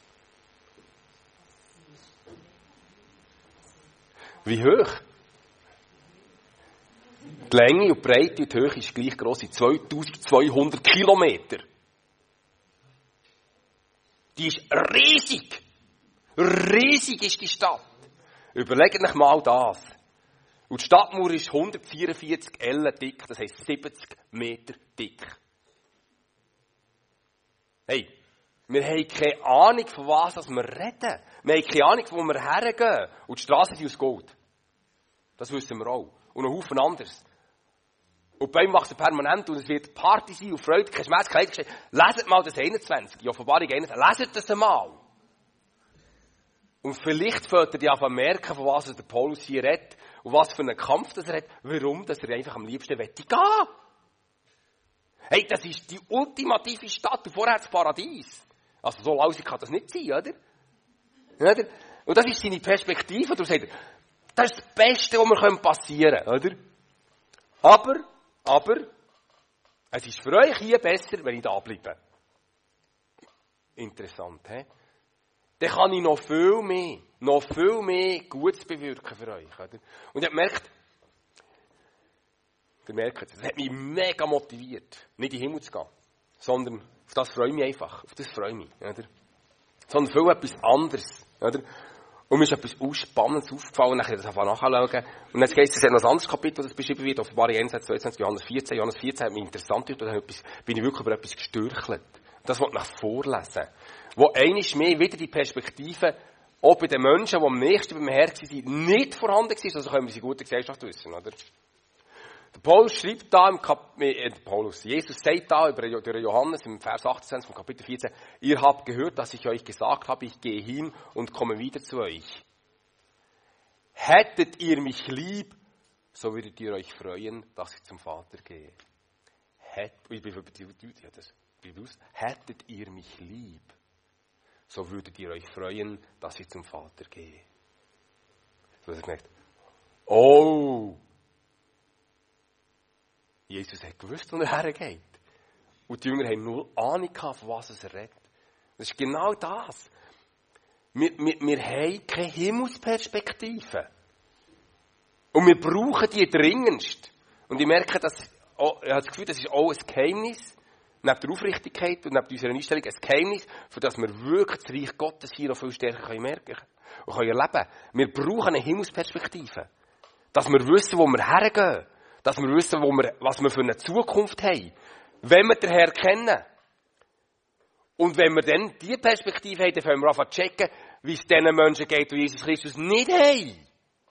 Wie hoch? Die Länge und die Breite und die Höhe ist gleich gross wie zweitausendzweihundert Kilometer. Die ist riesig. Riesig ist die Stadt. Überlegt euch mal das. Und die Stadtmauer ist hundertvierundvierzig Ellen dick, das heisst siebzig Meter dick. Hey, wir haben keine Ahnung, von was wir reden. Wir haben keine Ahnung, wo wir hergehen. Und die Straßen sind aus Gold. Das wissen wir auch. Und ein Haufen anderes. Und bei ihm wachsen permanent und es wird Party sein und Freude, kein Schmerz, kein Leid. Leset mal das einundzwanzig, die Offenbarung einundzwanzig. Leset das einmal. Und vielleicht fällt ihr ja merken, von was der Paulus hier redet und was für einen Kampf das er hat, warum dass er einfach am liebsten wette gehen. Hey, das ist die ultimative Stadt und vorher das Paradies. Also so lausig kann das nicht sein, oder? oder? Und das ist seine Perspektive. Du sagst, das ist das Beste, was mir passieren kann, oder? Aber, aber, es ist für euch hier besser, wenn ich da bleibe. Interessant, hä? Dann kann ich noch viel mehr, noch viel mehr Gutes bewirken für euch, oder? Und ihr merkt, ihr merkt, das hat mich mega motiviert, nicht in den Himmel zu gehen, sondern auf das freue ich mich einfach, auf das freue ich mich, oder? Sondern viel etwas anderes, oder? Und mir ist etwas Spannendes aufgefallen, nachher das einfach nachschauen. Und jetzt geht es noch ein anderes Kapitel, das beschrieben wird, Offenbarung einundzwanzig, zweiundzwanzig, Johannes vierzehn. Johannes vierzehn hat mich interessant gemacht, und dann bin ich wirklich über etwas gestürchelt. Das wollte ich vorlesen. Wo einmal mehr wieder die Perspektive, auch bei den Menschen, die am nächsten beim Herrn waren, nicht vorhanden war, also können wir sie in guter Gesellschaft wissen, oder? Der Paulus schreibt da im Kap äh, Paulus, Jesus sagt da über Johannes im Vers achtundzwanzig vom Kapitel vierzehn, ihr habt gehört, dass ich euch gesagt habe, ich gehe hin und komme wieder zu euch. Hättet ihr mich lieb, so würdet ihr euch freuen, dass ich zum Vater gehe. Hätt, ich bin ja, das, hättet ihr mich lieb, so würdet ihr euch freuen, dass ich zum Vater gehe. So hat er gemerkt, oh, Jesus hat gewusst, wo er hergeht. Und die Jünger haben null Ahnung gehabt, von was er redet. Das ist genau das. Wir, wir, wir haben keine Himmelsperspektive. Und wir brauchen die dringendst. Und ich merke, dass, oh, ich habe das Gefühl, das ist auch ein Geheimnis, neben der Aufrichtigkeit und neben unserer Einstellung, ein Geheimnis, für das wir wirklich das Reich Gottes hier noch viel stärker merken können und können erleben. Wir brauchen eine Himmelsperspektive. Dass wir wissen, wo wir hergehen. Dass wir wissen, wo wir, was wir für eine Zukunft haben. Wenn wir den Herrn kennen. Und wenn wir dann diese Perspektive haben, dann können wir einfach checken, wie es diesen Menschen geht, die Jesus Christus nicht haben.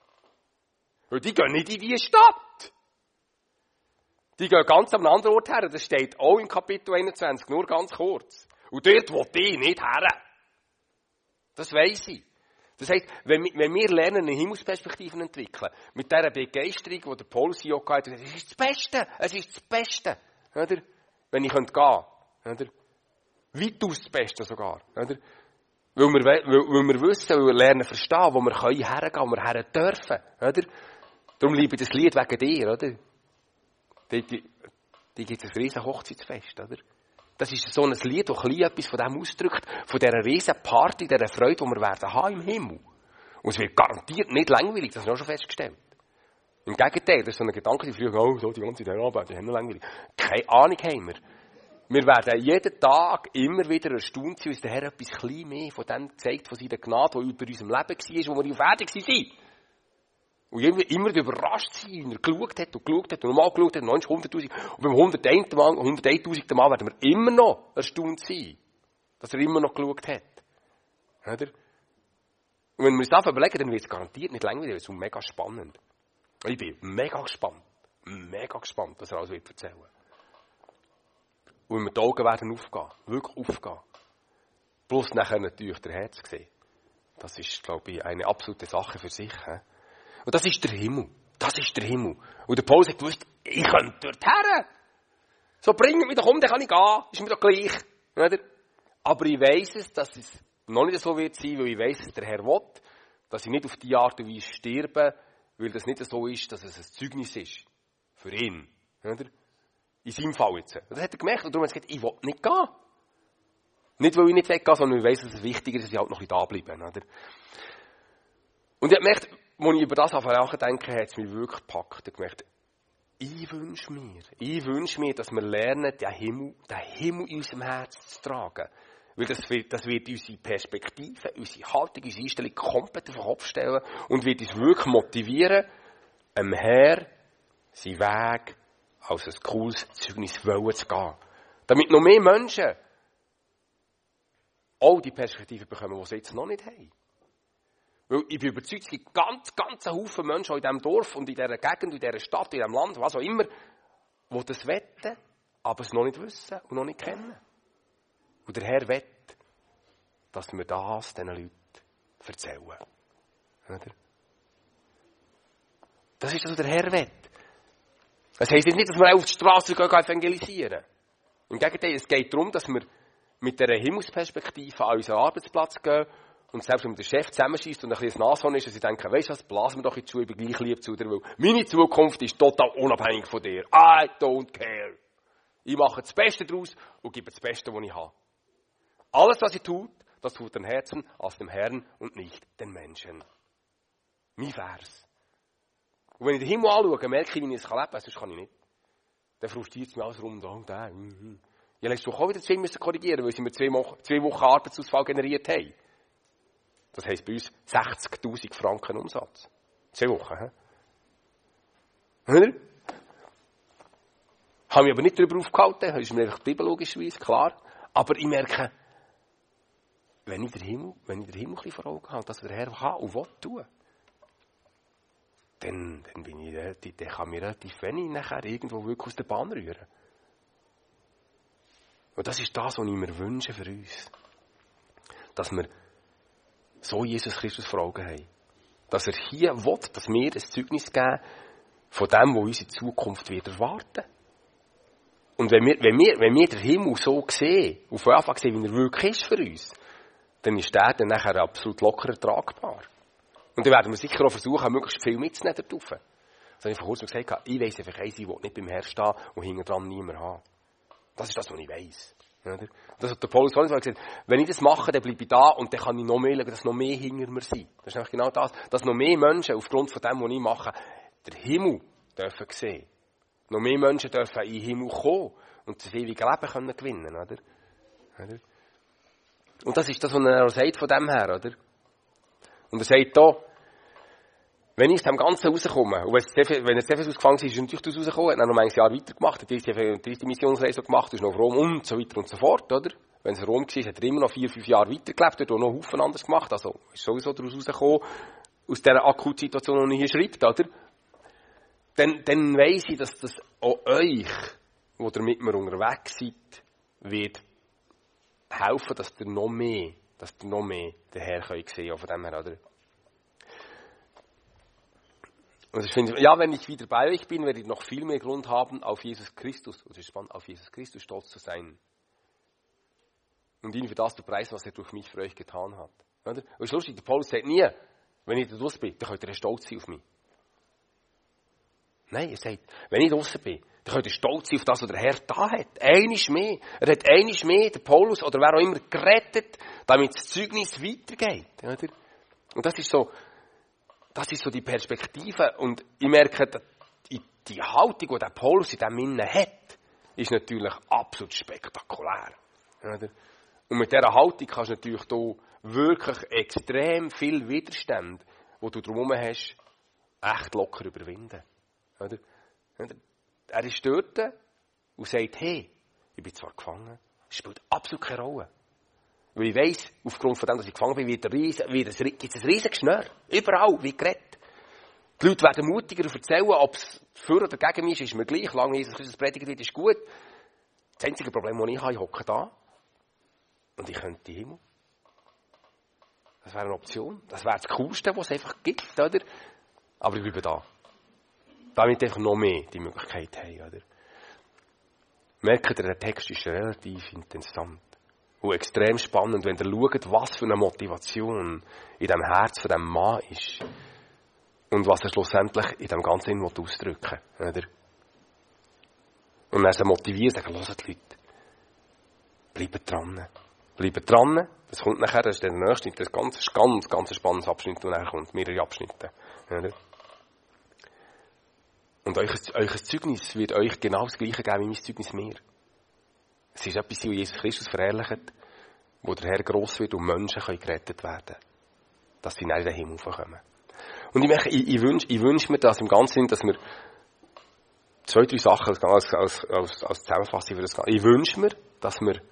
Weil die gehen nicht in diese Stadt. Die gehen ganz an einen anderen Ort her. Das steht auch im Kapitel einundzwanzig, nur ganz kurz. Und dort will ich nicht her. Das weiss ich. Das heisst, wenn wir lernen, eine Himmelsperspektive entwickeln, mit dieser Begeisterung, die der Paulus hier auch hat, es ist das Beste, es ist das Beste, oder? Wenn ich gehen könnte, oder? Weitaus das Beste sogar, oder? Weil wir, weil, weil wir wissen, weil wir lernen verstehen, wo wir können hergehen, wo wir her dürfen, oder? Darum liebe ich das Lied wegen dir, oder? Die, die, die gibt es ein riesen Hochzeitsfest, oder? Das ist so ein Lied, das ein etwas von dem ausdrückt, von dieser riesen Party, dieser Freude, die wir werden haben im Himmel. Und es wird garantiert nicht langweilig, das haben wir auch schon festgestellt. Im Gegenteil, das ist so ein Gedanke, die früher, oh, so die ganze Zeit arbeiten, die haben noch langweilig. Keine Ahnung haben wir. Wir werden jeden Tag immer wieder erstaunt sein, uns der Herr etwas klein mehr von dem zeigt, von seiner Gnade, die über unserem Leben war, wo wir fertig waren. Und irgendwie immer überrascht sein, wie er geschaut hat und geschaut hat und nochmal geschaut hat, und hunderttausend. Und beim hunderttausendsten Mal, hunderttausendsten Mal werden wir immer noch erstaunt sein, dass er immer noch geschaut hat. Oder? Und wenn wir uns das überlegen, dann wird es garantiert nicht langweilig, es ist mega spannend. Ich bin mega gespannt, mega gespannt, was er alles wird erzählen. Und wenn wir die Augen werden aufgehen, wirklich aufgehen. Plus nachher natürlich der Herz sehen. Das ist, glaube ich, eine absolute Sache für sich. He? Und das ist der Himmel. Das ist der Himmel. Und der Paulus hat gewusst, ich könnte dort her. So, bringt mich doch um, dann kann ich gehen. Ist mir doch gleich. Oder? Aber ich weiss es, dass es noch nicht so wird sein, weil ich weiss, dass der Herr will, dass ich nicht auf die Art und Weise sterbe, weil das nicht so ist, dass es ein Zeugnis ist. Für ihn. Oder? In seinem Fall jetzt. Das hat er gemerkt und darum hat er gesagt, ich will nicht gehen. Nicht, weil ich nicht weggehe, sondern weil ich weiss, dass es wichtiger ist, dass ich halt noch ein bisschen da bleibe. Oder? Und ich habe gemerkt, als ich über das nachdenke, hat es mich wirklich gepackt. Ich habe gemerkt, ich wünsche mir, ich wünsche mir, dass wir lernen, den Himmel, den Himmel in unserem Herzen zu tragen. Weil das wird, das wird unsere Perspektive, unsere Haltung, unsere Einstellung komplett auf den Kopf stellen und wird uns wirklich motivieren, dem Herr seinen Weg als ein cooles Zeugnis wollen zu gehen. Damit noch mehr Menschen auch die Perspektive bekommen, die sie jetzt noch nicht haben. Weil ich bin überzeugt, es gibt ganz, ganz Haufen Menschen in diesem Dorf und in dieser Gegend, in dieser Stadt, in diesem Land, was auch immer, die das wetten, aber es noch nicht wissen und noch nicht kennen. Und der Herr will, dass wir das diesen Leuten erzählen. Oder? Das ist das, was der Herr will. Das heisst nicht, dass wir auf die Straße gehen, evangelisieren. Im Gegenteil, es geht darum, dass wir mit dieser Himmelsperspektive an unseren Arbeitsplatz gehen und selbst wenn der Chef zusammenschießt und ein bisschen das Nashorn ist, dass sie denken, weisst du was, blasen wir doch in die Schuhe, ich bin gleich lieb zu dir, weil meine Zukunft ist total unabhängig von dir. I don't care. Ich mache das Beste daraus und gebe das Beste, was ich habe. Alles, was ich tue, das tut dem Herzen als dem Herrn und nicht den Menschen. Mein Vers. Und wenn ich den Himmel anschaue, merke ich, wie ich es leben kann, sonst kann ich nicht. Dann frustriert es mich alles rum, da und da. Ja, letzte Woche auch wieder zwei müssen korrigieren, weil sie mir zwei Wochen, zwei Wochen Arbeitsausfall generiert haben. Das heisst bei uns sechzigtausend Franken Umsatz. Zwei Wochen, hä? Oder? Habe mich aber nicht darüber aufgehalten, das ist mir einfach die Bibel logischerweise, klar. Aber ich merke, wenn ich den Himmel, wenn ich den Himmel ein bisschen vor Augen habe, dass der Herr kann und will tun, dann, dann bin ich relativ, dann kann mir relativ wenig nachher irgendwo wirklich aus der Bahn rühren. Und das ist das, was ich mir wünsche für uns. Dass wir so Jesus Christus vor Augen haben. Dass er hier will, dass wir ein Zeugnis geben von dem, was unsere Zukunft wird erwarten. Und wenn wir, wenn wir, wenn wir den Himmel so sehen, und von Anfang sehen, wie er wirklich ist für uns, dann ist der dann nachher absolut locker ertragbar. Und dann werden wir sicher auch versuchen, möglichst viel mitzunehmen darauf. Das habe ich vor kurzem gesagt, ich weiss einfach eins, ich will nicht beim Herrn stehen und hinten dran niemand haben. Das ist das, was ich weiss. Das hat der Paulus vorhin gesagt, wenn ich das mache, dann bleibe ich da und dann kann ich noch mehr schauen, dass noch mehr hinter mir sind. Das ist nämlich genau das, dass noch mehr Menschen aufgrund von dem, was ich mache, den Himmel dürfen sehen. Noch mehr Menschen dürfen in den Himmel kommen und das ewige Leben können gewinnen, oder? Und das ist das, was er sagt von dem her, oder? Und er sagt hier, wenn ich aus dem Ganzen rauskomme, und wenn er Ephesus ausgefangen ist, ist er natürlich daraus rausgekommen, hat dann noch ein Jahr weitergemacht, hat die Missionsreise gemacht, ist noch auf Rom und so weiter und so fort, oder? Wenn es in Rom war, hat er immer noch vier, fünf Jahre weitergelebt, hat auch noch einen Haufen anderes gemacht, also ist sowieso daraus rausgekommen, aus dieser Akutsituation, die er hier schreibt, oder? Dann, dann weiss ich, dass das auch euch, die ihr mit mir unterwegs seid, wird helfen, dass ihr noch mehr, dass ihr noch mehr den Herrn könnt sehen, von dem her, oder? Und ich finde, ja, wenn ich wieder bei euch bin, werde ich noch viel mehr Grund haben, auf Jesus Christus, und es ist spannend, auf Jesus Christus stolz zu sein. Und ihn für das zu preisen, was er durch mich für euch getan hat. Oder? Und es ist lustig, der Paulus sagt nie, wenn ich da draussen bin, dann könnt ihr stolz sein auf mich. Nein, er sagt, wenn ich draussen bin, dann könnt ihr stolz sein auf das, was der Herr da hat. Einiges mehr. Er hat einiges mehr, der Paulus oder wer auch immer, gerettet, damit das Zeugnis weitergeht. Oder? Und das ist so, das ist so die Perspektive. Und ich merke, die, die Haltung, die der Paulus in diesem Innen hat, ist natürlich absolut spektakulär. Oder? Und mit dieser Haltung kannst du natürlich hier wirklich extrem viel Widerstand, wo du drumherum hast, echt locker überwinden. Oder? Er ist dort und sagt, hey, ich bin zwar gefangen, es spielt absolut keine Rolle. Weil ich weiss, aufgrund von dem, dass ich gefangen bin, wird es ein riesiges Geschnür. Überall, wie geredet. Die Leute werden mutiger und erzählen, ob es für oder gegen mich ist, ist mir gleich. Solange Jesus Christus predigt wird, ist gut. Das einzige Problem, das ich habe, ich hocke da. Und ich könnte in den Himmel. Das wäre eine Option. Das wäre das Coolste, was es einfach gibt, oder? Aber ich bleibe da. Damit einfach noch mehr die Möglichkeit haben, oder? Merkt ihr, der Text ist relativ interessant. Und extrem spannend, wenn ihr schaut, was für eine Motivation in dem Herz von diesem Mann ist. Und was er schlussendlich in dem ganzen Sinn ausdrücken will. Und dann sie motivieren, sagen, hört Leute, bleibt dran. Bleibt dran. Das kommt nachher, das ist der nächste, das ist ganz, ganz, ganz spannendes Abschnitt, der nachher kommt, mehrere Abschnitte. Und euer, euer Zeugnis wird euch genau das Gleiche geben wie mein Zeugnis mir. Es ist etwas, wo Jesus Christus verherrlicht, wo der Herr gross wird und Menschen können gerettet werden, dass sie in den Himmel kommen. Und ich, merke, ich, ich wünsche ich wünsch mir das im Ganzen Sinn, dass wir zwei, drei Sachen als, als, als, als Zusammenfassung für das Ganze. Ich wünsche mir, dass wir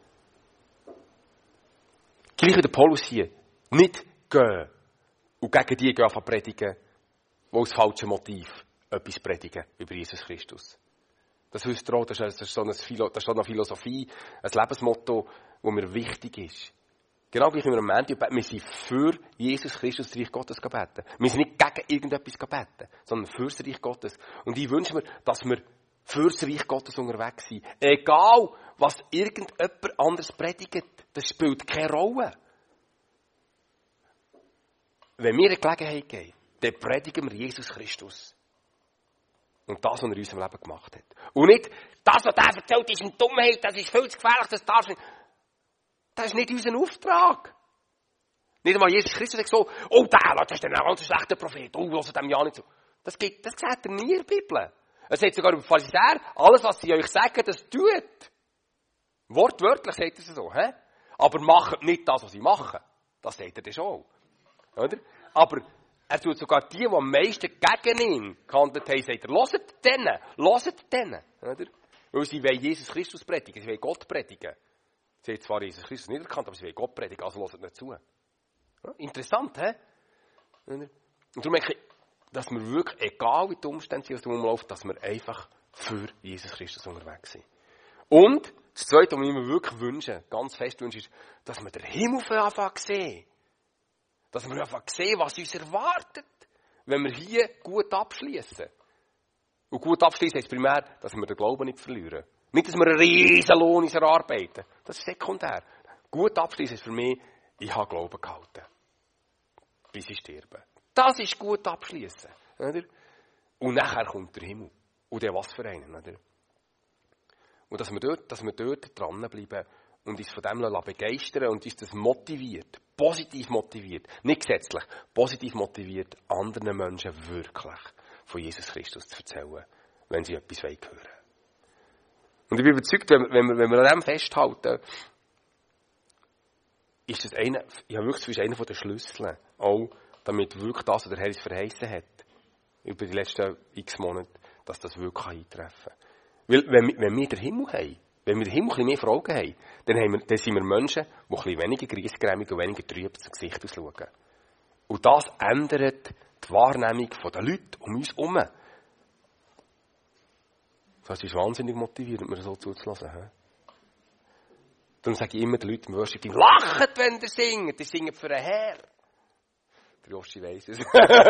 gleich wie der Paulus hier nicht gehen und gegen die gehen anfangen predigen, die aus falschem Motiv etwas predigen über Jesus Christus. Das wisst ihr auch, das ist, das ist so eine, Philo, das ist so eine Philosophie, ein Lebensmotto, das mir wichtig ist. Genau wie wir am Montag beten, wir sind für Jesus Christus, das Reich Gottes beten. Wir sind nicht gegen irgendetwas beten, sondern für das Reich Gottes. Und ich wünsche mir, dass wir für das Reich Gottes unterwegs sind. Egal, was irgendjemand anderes predigt, das spielt keine Rolle. Wenn wir eine Gelegenheit geben, dann predigen wir Jesus Christus. Und das, was er in unserem Leben gemacht hat. Und nicht, das, was er erzählt, ist eine Dummheit, das ist viel zu gefährlich, das darf nicht. Das ist nicht unser Auftrag. Nicht einmal Jesus Christus sagt so, oh, der, das ist ein ganz schlechter Prophet, oh, hört dem ja nicht so. Das, geht, das sagt er nie in der Bibel. Er sagt sogar über Pharisäer, alles, was sie euch sagen, das tut. Wortwörtlich sagt er es so, hä? Aber macht nicht das, was sie machen. Das sagt er dann schon. Oder? Aber er tut sogar die, die am meisten gegen ihn gehandelt haben, sagt er, hört denen, hört denen. Oder? Weil sie wollen Jesus Christus predigen, sie wollen Gott predigen. Sie haben zwar Jesus Christus nicht erkannt, aber sie wollen Gott predigen, also hört nicht zu. Ja, interessant, hä? Und darum merke ich, dass wir wirklich, egal wie die Umstände sind, was da rumläuft, dass wir einfach für Jesus Christus unterwegs sind. Und das Zweite, was ich mir wirklich wünsche, ganz fest wünsche, ist, dass wir den Himmel anfangen sehen. Dass wir einfach sehen, was uns erwartet, wenn wir hier gut abschließen. Und gut abschließen heisst primär, dass wir den Glauben nicht verlieren. Nicht, dass wir einen riesen Lohn erarbeiten. Das ist sekundär. Gut abschließen ist für mich, ich habe Glauben gehalten. Bis ich sterbe. Das ist gut abschließen. Und nachher kommt der Himmel. Und der was für einen. Oder? Und dass wir dort, dass wir dort dranbleiben und uns von dem begeistern und uns das motiviert, positiv motiviert, nicht gesetzlich, positiv motiviert, anderen Menschen wirklich von Jesus Christus zu erzählen, wenn sie etwas hören wollen. Und ich bin überzeugt, wenn wir, wenn wir an dem festhalten, ist das eine, ich habe wirklich, das ist einer der Schlüssel, auch damit wirklich das, was der Herr uns verheißen hat, über die letzten x Monate, dass das wirklich eintreffen kann. Weil, wenn, wenn wir den Himmel haben, wenn wir den Himmel ein bisschen mehr vor Augen haben, dann, haben wir, dann sind wir Menschen, die ein bisschen weniger griesgrämig und weniger trüb zum Gesicht ausschauen. Und das ändert die Wahrnehmung der Leute um uns herum. Das ist wahnsinnig motivierend, mir so zuzulassen. He? Darum sage ich immer den Leuten im Worship, lacht, wenn ihr singt. Die singen für einen Herr. Der Joshi weiss es.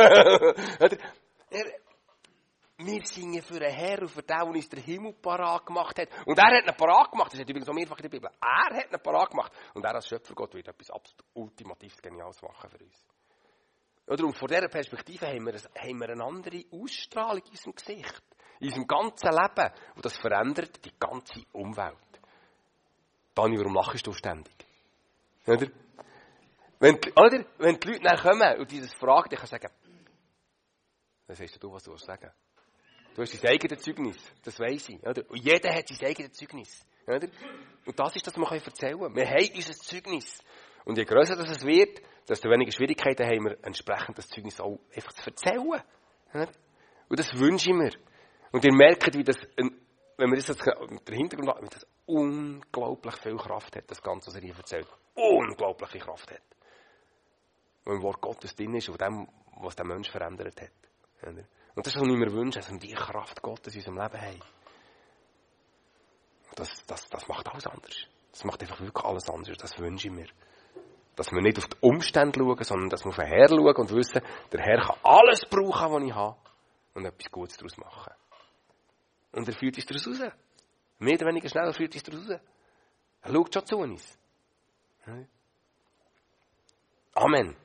Wir singen für einen Herr und für den, der uns den Himmel parat gemacht hat. Und er hat ihn parat gemacht. Das steht übrigens auch mehrfach in der Bibel. Er hat ihn parat gemacht. Und er als Schöpfergott wird etwas absolut ultimativ Geniales machen für uns. Oder? Und von dieser Perspektive haben wir, haben wir eine andere Ausstrahlung in unserem Gesicht. In unserem ganzen Leben. Und das verändert die ganze Umwelt. Dani, warum lachst du ständig? Oder? Wenn, oder? Wenn die Leute dann kommen und die das fragen, dann kann ich sagen, dann sagst du, was du sagen willst. Du hast dein eigenes Zeugnis, das weiss ich. Oder? Und jeder hat sein eigenes Zeugnis. Oder? Und das ist, das wir erzählen können. Wir haben unser Zeugnis. Und je grösser das es wird, desto weniger Schwierigkeiten haben wir, entsprechend das Zeugnis auch einfach zu erzählen. Oder? Und das wünsche ich mir. Und ihr merkt, wie das, wenn wir das jetzt der Hintergrund haben, wie das unglaublich viel Kraft hat, das Ganze, was er hier erzählt. Unglaubliche Kraft hat. Und im Wort Gottes drin ist, und dem, was der Mensch verändert hat. Oder? Und das ist, was ich mir wünsche, dass wir die Kraft Gottes in unserem Leben haben. Das, das, das macht alles anders. Das macht einfach wirklich alles anders. Das wünsche ich mir. Dass wir nicht auf die Umstände schauen, sondern dass wir auf den Herr schauen und wissen, der Herr kann alles brauchen, was ich habe, und etwas Gutes daraus machen. Und er führt uns daraus raus. Mehr oder weniger schnell führt uns daraus raus. Er schaut schon zu uns. Amen.